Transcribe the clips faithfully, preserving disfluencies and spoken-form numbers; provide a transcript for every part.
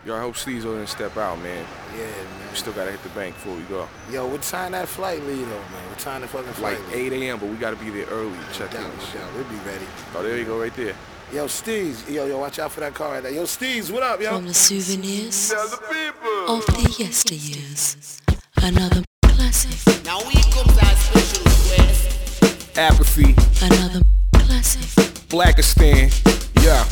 Yo, I hope Steve's gonna step out, man. Yeah, man. We still gotta hit the bank before we go. Yo, what time that flight leave though, man? What time the fucking flight Like leave? eight a m, but we gotta be there early to check in. Down, and shit. down. We'll be ready. Oh, there you go, right there. Yo, Steve's. Yo, yo, watch out for that car right there. Yo, Steve's, what up, yo? From the souvenirs Tell the people. of the yesteryears, another classic, Now we comes our special request. Apathy, another classic. Blackistan, yeah.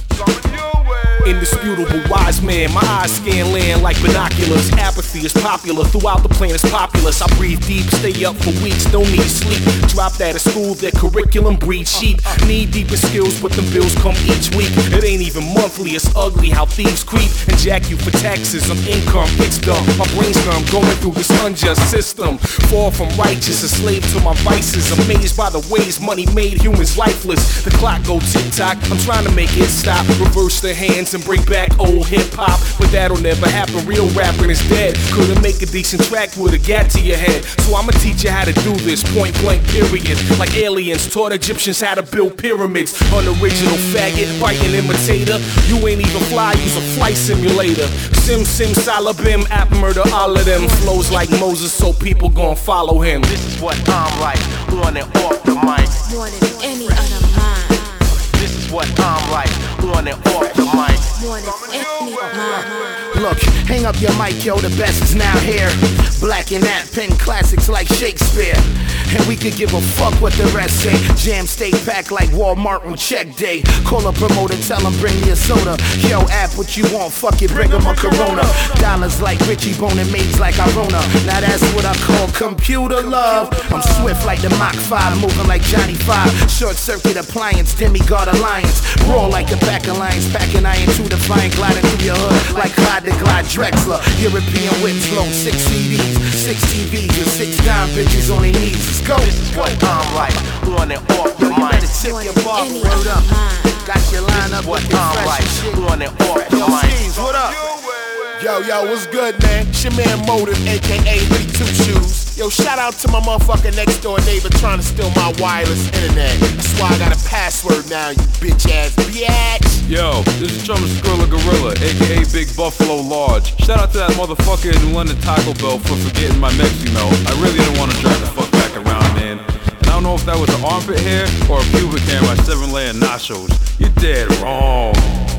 Indisputable wise man, my eyes scan land like binoculars. Apathy is popular throughout the planet's populace. I breathe deep, stay up for weeks, don't need sleep. Dropped out of school, their curriculum breeds sheep. Knee deep in skills, but the bills come each week. It ain't even monthly, it's ugly how thieves creep and jack you for taxes on income. It's dumb, my brain's numb, going through this unjust system. Far from righteous, a slave to my vices. Amazed by the ways money made humans lifeless. The clock go tick tock, I'm trying to make it stop. Reverse the hands and bring back old hip hop, but that'll never happen. Real rapping is dead. Couldn't make a decent track with a gat to your head. So I'ma teach you how to do this, point blank period. Like aliens taught Egyptians how to build pyramids. Unoriginal faggot, biting imitator. You ain't even fly, use a flight simulator. Sim sim salabim, app murder, all of them. Flows like Moses, so people gon' follow him. This is what I'm like, on and off the mic. More than any other mind, This is what I'm like, on and off the mic. more than any mind. Look, hang up your mic, yo, the best is now here. Black and that pen classics like Shakespeare. And we could give a fuck what the rest say. Jam stay packed like Walmart on check day. Call a promoter, tell him bring me a soda. Yo, app what you want, fuck it, bring him a Corona. Dollars like Richie Bone and maids like Irona. Now that's what I call computer love. I'm swift like the Mach five, moving like Johnny Five. Short circuit appliance, demigod alliance. Raw like the back alliance, packing iron to the flying, gliding through your hood like Clyde the Glide Drexler. European whips low, six C Ds, six T Vs, and six dime bitches on their knees. Let's go. This is what I'm like, on and off the Yo, you mic. better tip your bar, Any word up. other mind. Got your line up What with your I'm fresh like, shit. on and off the Yo, mic. Steve's, what up? Yo, yo, what's good, man? It's your man Motive, aka Goody Two Shoes. Yo, shout out to my motherfucking next door neighbor trying to steal my wireless internet. That's why I got a password now, you bitch ass bitch. Yo, this is Drummer Skrilla Gorilla, aka Big Buffalo Large. Shout out to that motherfucker in London Taco Bell for forgetting my Mexi Melt. I really didn't want to drive the fuck back around, man. And I don't know if that was an armpit hair or a pubic hair in my seven layer nachos. You're dead wrong.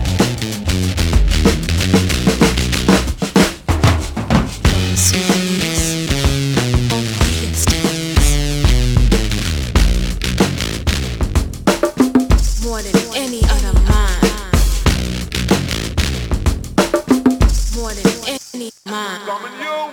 Souvenirs of the yesteryears, more than any other mind, more than any mind.